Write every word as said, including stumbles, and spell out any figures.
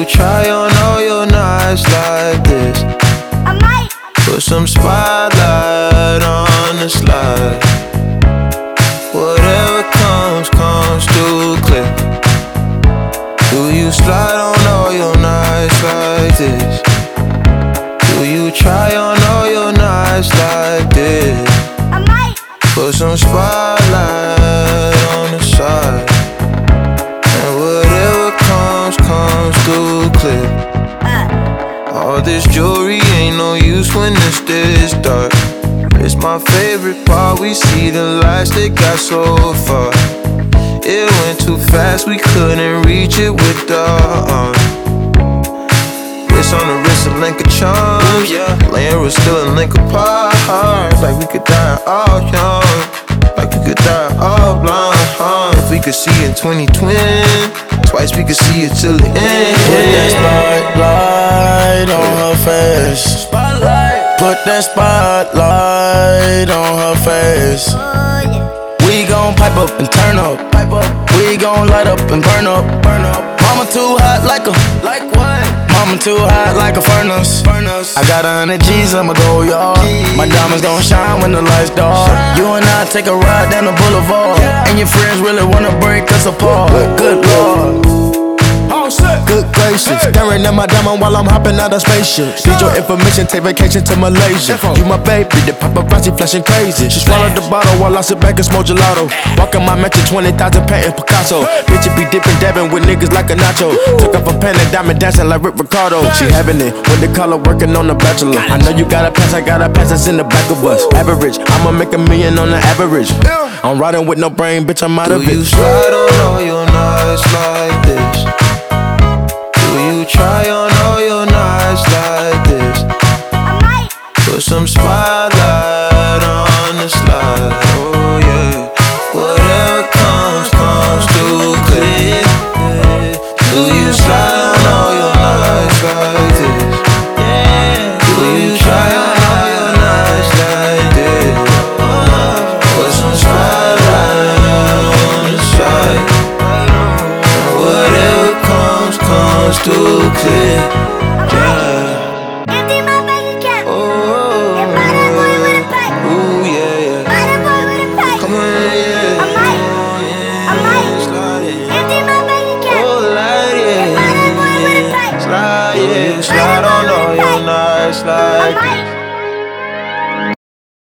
try on all your nights like this? I might. Put some spotlight on the slide. Whatever comes, comes too clear. Do you slide on all your nights like this? Do you try on all your nights like this? I might. Put some spotlight on the side. And whatever comes, comes too clear. Uh. All this jewelry ain't no use when it's this dark. It's my favorite part, we see the lights that got so far. It went too fast, we couldn't reach it with the arm. Wrist on the wrist, a link of charms, yeah. Laying was still a link apart. Like we could die all young, like we could die all blind, huh? If we could see in twenty twenty, twice we could see it till the end. Put that spotlight on her face. Spotlight. Put that spotlight on her face. Oh, yeah. We gon' pipe up and turn up. Pipe up. We gon' light up and burn up. Burn up. Mama too hot like a. Like what? Mama too hot like a furnace. Furnace. I got a hundred G's, I'ma go yard. My diamonds gon' shine when the lights dark. You and I take a ride down the boulevard, and your friends really wanna break us apart. Good Lord. Good gracious, staring at my diamond while I'm hopping out of spaceship. Need your information, take vacation to Malaysia. You my baby, the paparazzi flashing crazy. She swallowed the bottle while I sit back and smoke gelato. Walking my mansion, twenty thousand patent Picasso. Bitch, it be dipping, dabbing with niggas like a nacho. Took off a pen and diamond dancing like Rick Ricardo. She having it with the color working on the Bachelor. I know you got a pass, I got a pass that's in the back of us. Average, I'ma make a million on the average. I'm riding with no brain, bitch, I'm out of it. Do you slide on all your nights like this? Do you try on